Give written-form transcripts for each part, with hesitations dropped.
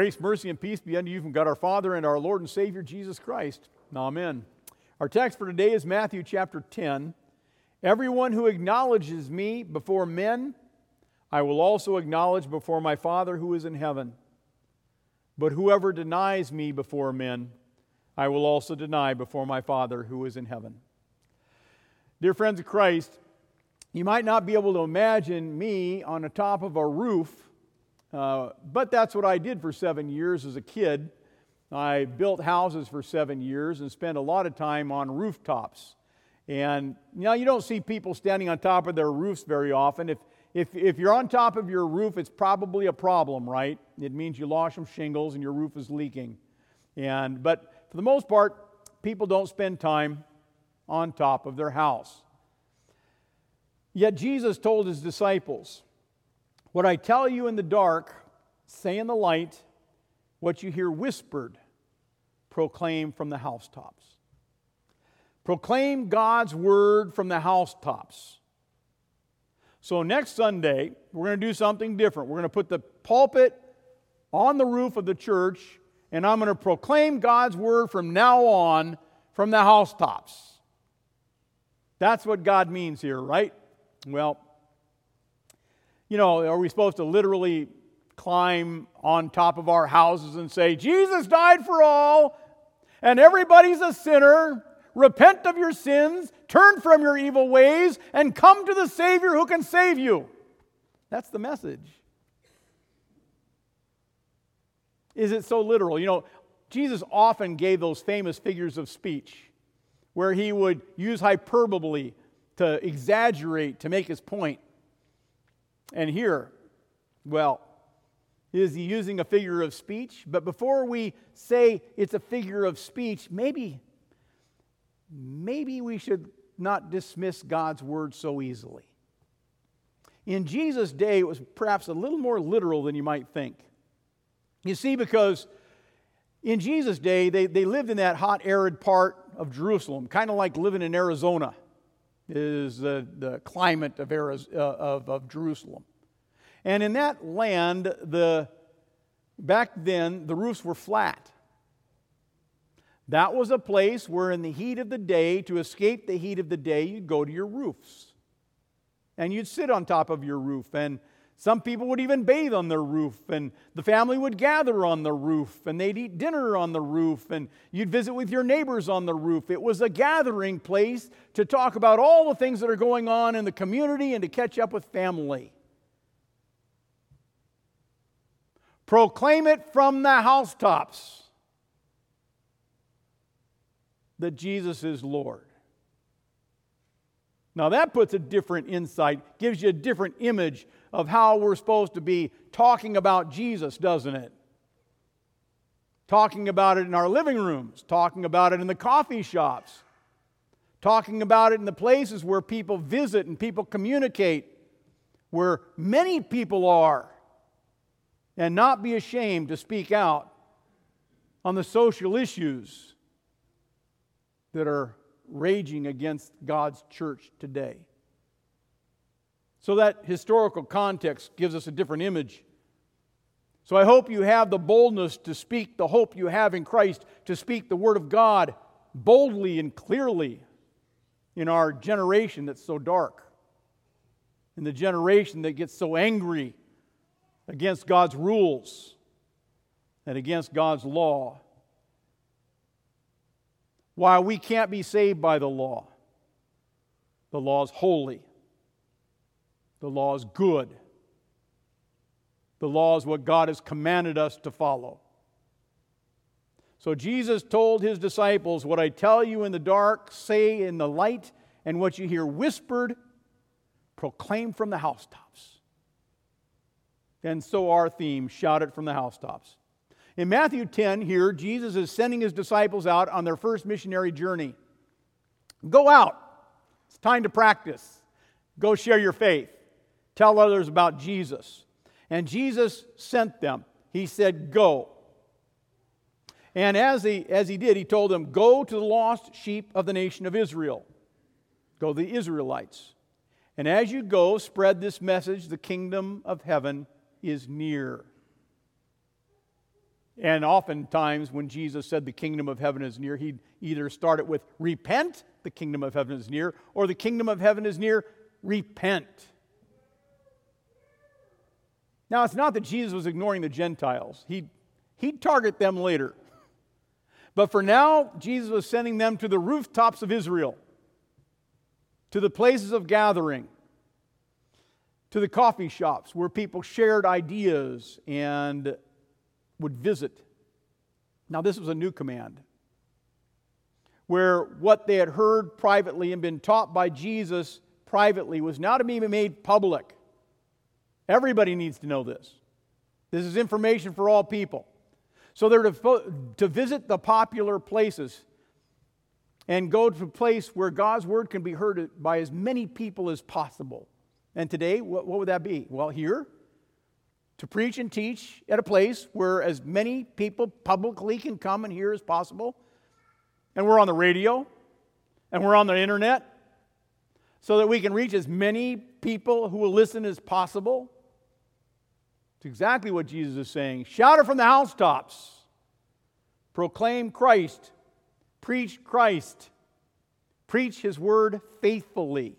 Grace, mercy, and peace be unto you from God our Father and our Lord and Savior Jesus Christ. Amen. Our text for today is Matthew chapter 10. Everyone who acknowledges me before men, I will also acknowledge before my Father who is in heaven. But whoever denies me before men, I will also deny before my Father who is in heaven. Dear friends of Christ, you might not be able to imagine me on the top of a roof, but that's what I did for 7 years as a kid. I built houses for 7 years and spent a lot of time on rooftops. And you don't see people standing on top of their roofs very often. If you're on top of your roof, it's probably a problem, right? It means you lost some shingles and your roof is leaking. But for the most part, people don't spend time on top of their house. Yet Jesus told his disciples, "What I tell you in the dark, say in the light. What you hear whispered, proclaim from the housetops." Proclaim God's word from the housetops. So next Sunday, we're going to do something different. We're going to put the pulpit on the roof of the church, and I'm going to proclaim God's word from now on from the housetops. That's what God means here, right? Well, are we supposed to literally climb on top of our houses and say, "Jesus died for all, and everybody's a sinner. Repent of your sins, turn from your evil ways, and come to the Savior who can save you"? That's the message. Is it so literal? Jesus often gave those famous figures of speech where he would use hyperbole to exaggerate, to make his point. And here, is he using a figure of speech? But before we say it's a figure of speech, maybe we should not dismiss God's word so easily. In Jesus' day, it was perhaps a little more literal than you might think. You see, because in Jesus' day, they lived in that hot, arid part of Jerusalem, kind of like living in Arizona is the climate of Jerusalem. And in that land, back then, the roofs were flat. That was a place where in the heat of the day, to escape the heat of the day, you'd go to your roofs. And you'd sit on top of your roof. And some people would even bathe on their roof. And the family would gather on the roof. And they'd eat dinner on the roof. And you'd visit with your neighbors on the roof. It was a gathering place to talk about all the things that are going on in the community and to catch up with family. Proclaim it from the housetops that Jesus is Lord. Now that puts a different insight, gives you a different image of how we're supposed to be talking about Jesus, doesn't it? Talking about it in our living rooms, talking about it in the coffee shops, talking about it in the places where people visit and people communicate, where many people are, and not be ashamed to speak out on the social issues that are raging against God's church today. So that historical context gives us a different image. So I hope you have the boldness to speak the hope you have in Christ, to speak the Word of God boldly and clearly in our generation that's so dark, in the generation that gets so angry against God's rules and against God's law. While we can't be saved by the law is holy. The law is good. The law is what God has commanded us to follow. So Jesus told his disciples, "What I tell you in the dark, say in the light, and what you hear whispered, proclaim from the housetops." And so our theme, shout it from the housetops. In Matthew 10 here, Jesus is sending his disciples out on their first missionary journey. Go out. It's time to practice. Go share your faith. Tell others about Jesus. And Jesus sent them. He said, "Go." And as he did, he told them, "Go to the lost sheep of the nation of Israel." Go to the Israelites. And as you go, spread this message, the kingdom of heaven is near. And oftentimes when Jesus said the kingdom of heaven is near, he'd either start it with repent, the kingdom of heaven is near, or the kingdom of heaven is near, repent. Now, it's not that Jesus was ignoring the Gentiles. He'd target them later. But for now, Jesus was sending them to the rooftops of Israel, to the places of gathering, to the coffee shops where people shared ideas and would visit. Now, this was a new command, where what they had heard privately and been taught by Jesus privately was now to be made public. Everybody needs to know this. This is information for all people. So they're to visit the popular places and go to a place where God's word can be heard by as many people as possible. And today, what would that be? Well, here, to preach and teach at a place where as many people publicly can come and hear as possible. And we're on the radio, and we're on the internet, so that we can reach as many people who will listen as possible. It's exactly what Jesus is saying. Shout it from the housetops. Proclaim Christ. Preach Christ. Preach His word faithfully.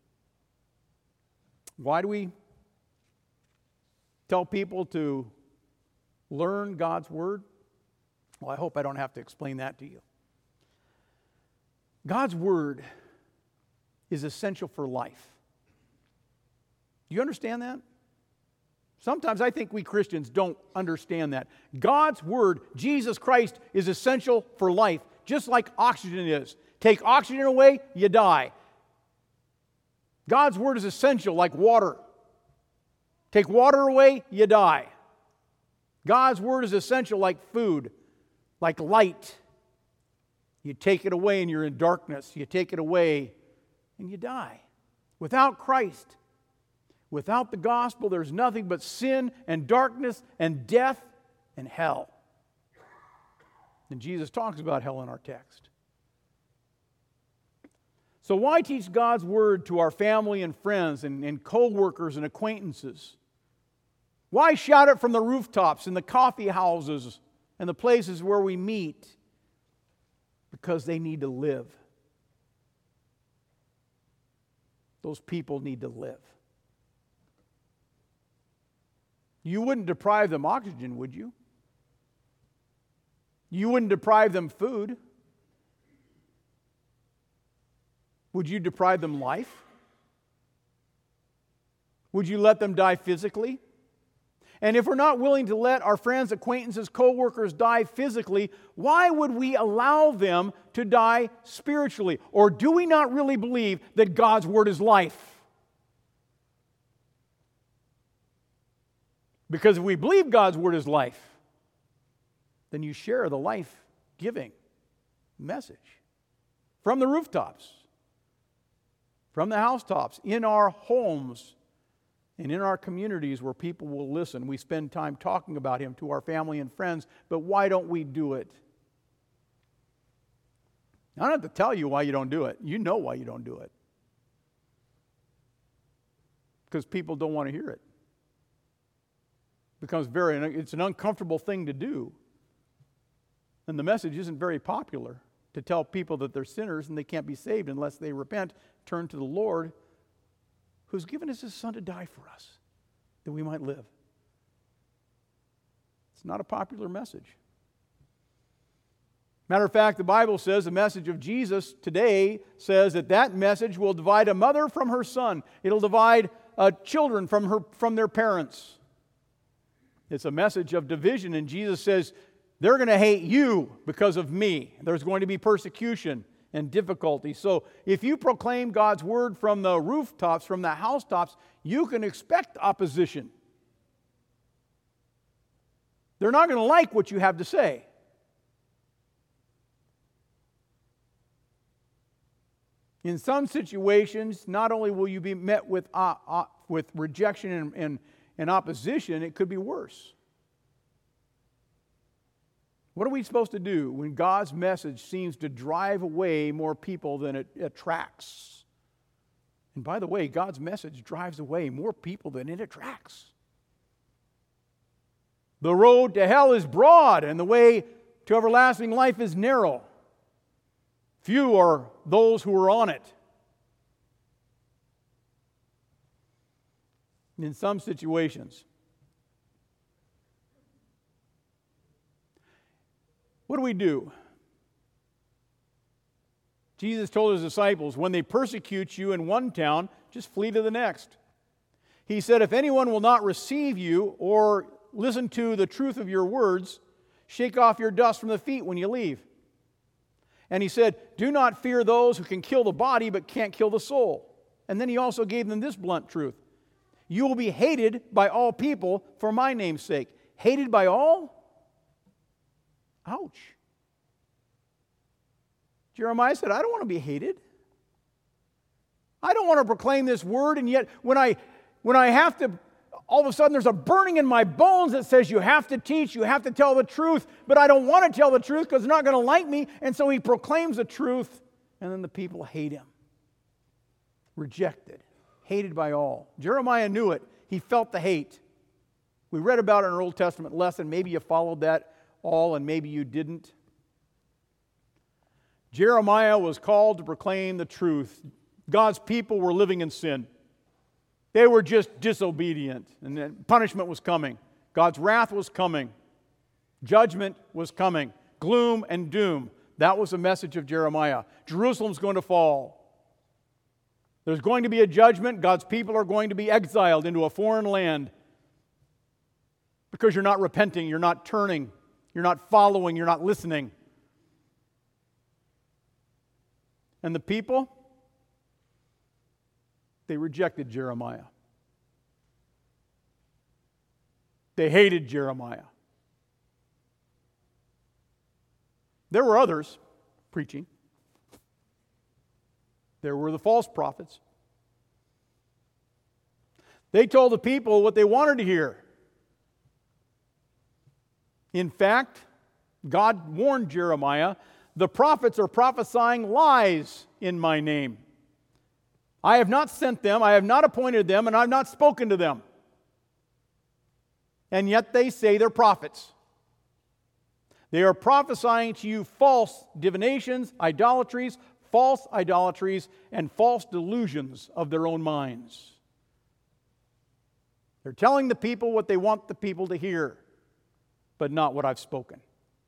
Why do we tell people to learn God's word? Well, I hope I don't have to explain that to you. God's word is essential for life. Do you understand that? Sometimes I think we Christians don't understand that. God's word, Jesus Christ, is essential for life, just like oxygen is. Take oxygen away, you die. God's word is essential like water. Take water away, you die. God's word is essential like food, like light. You take it away and you're in darkness. You take it away and you die. Without Christ, without the gospel, there's nothing but sin and darkness and death and hell. And Jesus talks about hell in our text. So why teach God's word to our family and friends and co-workers and acquaintances? Why shout it from the rooftops and the coffee houses and the places where we meet? Because they need to live. Those people need to live. You wouldn't deprive them oxygen, would you? You wouldn't deprive them food. Would you deprive them life? Would you let them die physically? And if we're not willing to let our friends, acquaintances, co-workers die physically, why would we allow them to die spiritually? Or do we not really believe that God's word is life? Because if we believe God's word is life, then you share the life-giving message from the rooftops, from the housetops, in our homes, and in our communities where people will listen. We spend time talking about Him to our family and friends, but why don't we do it? I don't have to tell you why you don't do it. You know why you don't do it. Because people don't want to hear it. It's an uncomfortable thing to do. And the message isn't very popular, to tell people that they're sinners and they can't be saved unless they repent, turn to the Lord, who's given us His Son to die for us, that we might live. It's not a popular message. Matter of fact, the Bible says, the message of Jesus today says that message will divide a mother from her son. It'll divide children from their parents. It's a message of division, and Jesus says, they're going to hate you because of me. There's going to be persecution and difficulty. So if you proclaim God's word from the rooftops, from the housetops, you can expect opposition. They're not going to like what you have to say. In some situations, not only will you be met with rejection and opposition, it could be worse. What are we supposed to do when God's message seems to drive away more people than it attracts? And by the way, God's message drives away more people than it attracts. The road to hell is broad, and the way to everlasting life is narrow. Few are those who are on it. In some situations, what do? Jesus told his disciples, when they persecute you in one town, just flee to the next. He said, if anyone will not receive you or listen to the truth of your words, shake off your dust from the feet when you leave. And he said, do not fear those who can kill the body but can't kill the soul. And then he also gave them this blunt truth. You will be hated by all people for my name's sake. Hated by all? Ouch. Jeremiah said, I don't want to be hated. I don't want to proclaim this word, and yet when I have to, all of a sudden there's a burning in my bones that says you have to teach, you have to tell the truth, but I don't want to tell the truth because they're not going to like me, and so he proclaims the truth, and then the people hate him. Rejected, hated by all. Jeremiah knew it. He felt the hate. We read about it in our Old Testament lesson. Maybe you followed that all, and maybe you didn't. Jeremiah was called to proclaim the truth. God's people were living in sin. They were just disobedient, and then punishment was coming. God's wrath was coming. Judgment was coming. Gloom and doom. That was the message of Jeremiah. Jerusalem's going to fall. There's going to be a judgment. God's people are going to be exiled into a foreign land because you're not repenting, you're not turning, you're not following, you're not listening. And the people, they rejected Jeremiah. They hated Jeremiah. There were others preaching. There were the false prophets. They told the people what they wanted to hear. In fact, God warned Jeremiah, the prophets are prophesying lies in my name. I have not sent them, I have not appointed them, and I have not spoken to them. And yet they say they're prophets. They are prophesying to you false divinations, idolatries, false idolatries, and false delusions of their own minds. They're telling the people what they want the people to hear, but not what I've spoken.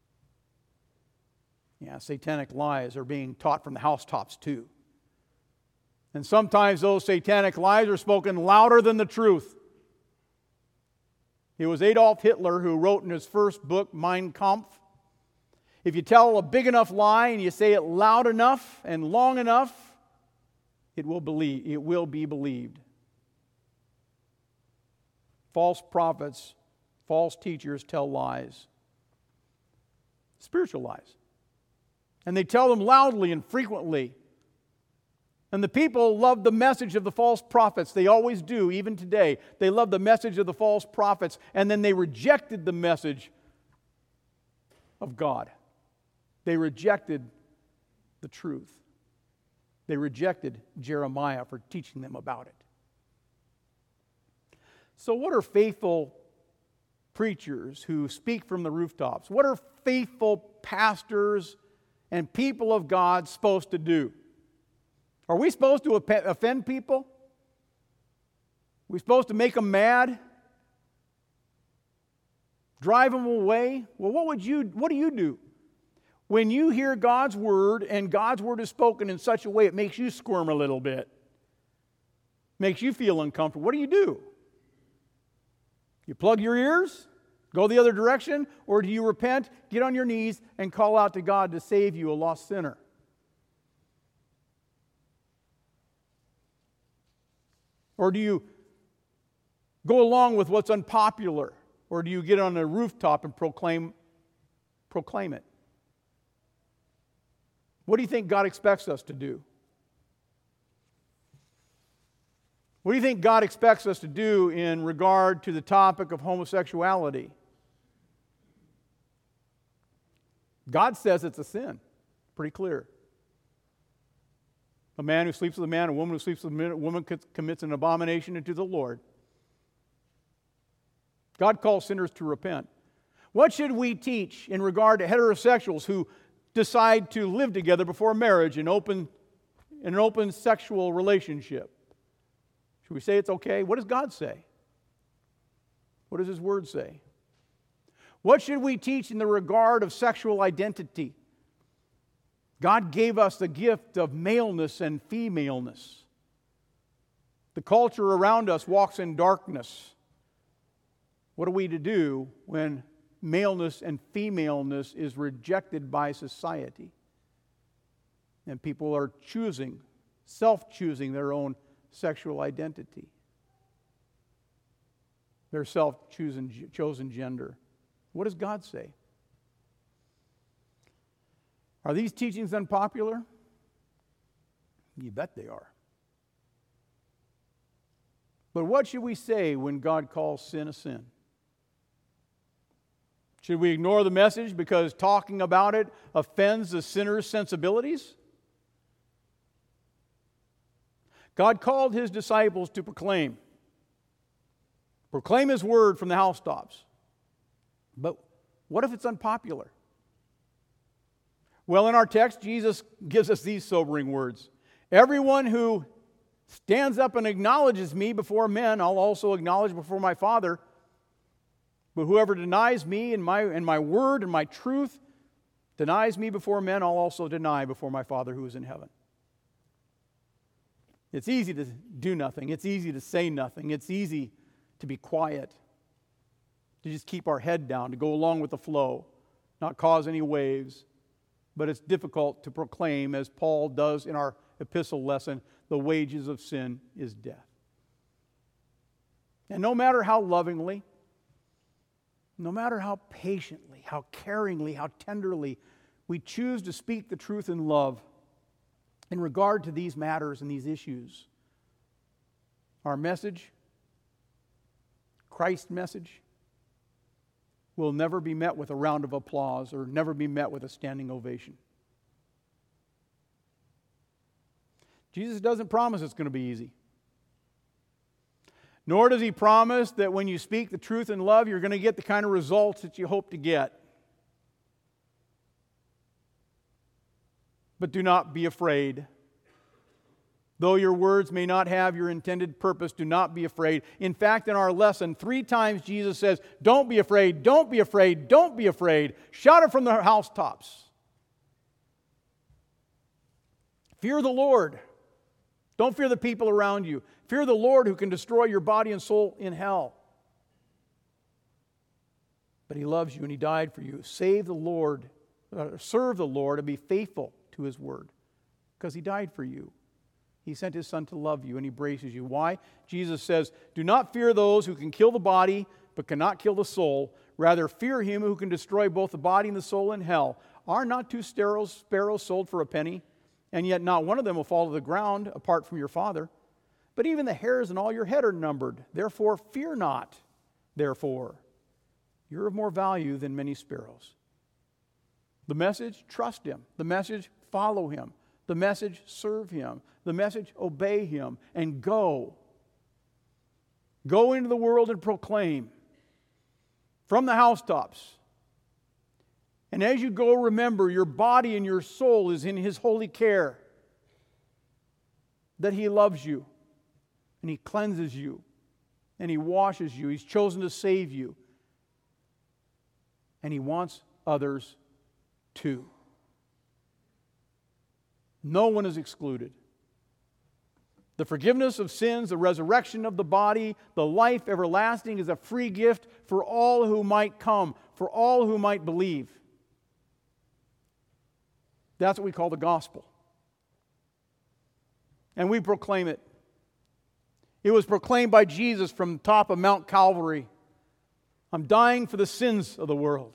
Yeah, satanic lies are being taught from the housetops too. And sometimes those satanic lies are spoken louder than the truth. It was Adolf Hitler who wrote in his first book, Mein Kampf, if you tell a big enough lie and you say it loud enough and long enough, it will be believed. False prophets, false teachers tell lies. Spiritual lies. And they tell them loudly and frequently. And the people love the message of the false prophets. They always do, even today. They love the message of the false prophets. And then they rejected the message of God. They rejected the truth. They rejected Jeremiah for teaching them about it. So what are faithful preachers who speak from the rooftops? What are faithful pastors and people of God supposed to do? Are we supposed to offend people? Are we supposed to make them mad? Drive them away? Well, what do you do? When you hear God's word and God's word is spoken in such a way it makes you squirm a little bit, makes you feel uncomfortable, what do? You plug your ears, go the other direction, or do you repent, get on your knees, and call out to God to save you, a lost sinner? Or do you go along with what's unpopular? Or do you get on a rooftop and proclaim it? What do you think God expects us to do? What do you think God expects us to do in regard to the topic of homosexuality? God says it's a sin. Pretty clear. A man who sleeps with a man, a woman who sleeps with a woman commits an abomination unto the Lord. God calls sinners to repent. What should we teach in regard to heterosexuals who decide to live together before marriage in an open sexual relationship? Should we say it's okay? What does God say? What does His Word say? What should we teach in the regard of sexual identity? God gave us the gift of maleness and femaleness. The culture around us walks in darkness. What are we to do when maleness and femaleness is rejected by society? And people are self-choosing their own sexual identity, their self-chosen gender. What does God say? Are these teachings unpopular? You bet they are. But what should we say when God calls sin a sin? Should we ignore the message because talking about it offends the sinner's sensibilities? God called His disciples to proclaim His word from the housetops. But what if it's unpopular? Well, in our text, Jesus gives us these sobering words. Everyone who stands up and acknowledges me before men, I'll also acknowledge before my Father. But whoever denies me and my word and my truth, denies me before men, I'll also deny before my Father who is in heaven. It's easy to do nothing. It's easy to say nothing. It's easy to be quiet, to just keep our head down, to go along with the flow, not cause any waves. But it's difficult to proclaim, as Paul does in our epistle lesson, the wages of sin is death. And no matter how lovingly, no matter how patiently, how caringly, how tenderly we choose to speak the truth in love in regard to these matters and these issues, our message, Christ's message, will never be met with a round of applause or never be met with a standing ovation. Jesus doesn't promise it's going to be easy. Nor does He promise that when you speak the truth in love, you're going to get the kind of results that you hope to get. But do not be afraid. Though your words may not have your intended purpose, do not be afraid. In fact, in our lesson, 3 times Jesus says, don't be afraid, don't be afraid, don't be afraid. Shout it from the housetops. Fear the Lord. Don't fear the people around you. Fear the Lord who can destroy your body and soul in hell. But He loves you and He died for you. Serve the Lord and be faithful to His word because He died for you. He sent His Son to love you and He embraces you. Why? Jesus says, do not fear those who can kill the body but cannot kill the soul. Rather, fear Him who can destroy both the body and the soul in hell. Are not 2 sparrows sold for a penny? And yet not one of them will fall to the ground apart from your Father. But even the hairs in all your head are numbered. Therefore, fear not. Therefore, you're of more value than many sparrows. The message, trust Him. The message, follow Him. The message, serve Him. The message, obey Him. And go. Go into the world and proclaim from the housetops. And as you go, remember, your body and your soul is in His holy care. That He loves you. And He cleanses you. And He washes you. He's chosen to save you. And He wants others too. No one is excluded. The forgiveness of sins, the resurrection of the body, the life everlasting is a free gift for all who might come, for all who might believe. That's what we call the gospel. And we proclaim it. It was proclaimed by Jesus from the top of Mount Calvary. I'm dying for the sins of the world.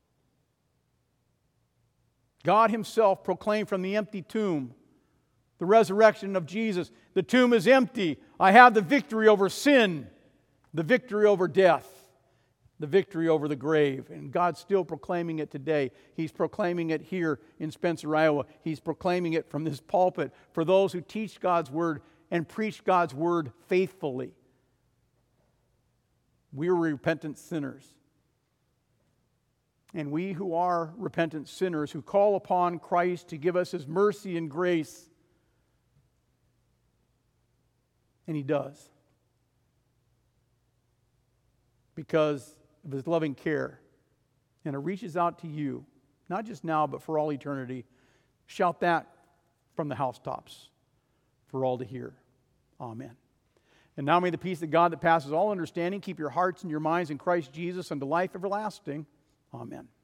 God Himself proclaimed from the empty tomb the resurrection of Jesus. The tomb is empty. I have the victory over sin, the victory over death, the victory over the grave. And God's still proclaiming it today. He's proclaiming it here in Spencer, Iowa. He's proclaiming it from this pulpit for those who teach God's Word and preach God's Word faithfully. We're repentant sinners. And we who are repentant sinners, who call upon Christ to give us His mercy and grace, and He does, because of His loving care, and it reaches out to you, not just now, but for all eternity. Shout that from the housetops for all to hear. Amen. And now may the peace of God that passes all understanding keep your hearts and your minds in Christ Jesus unto life everlasting. Amen.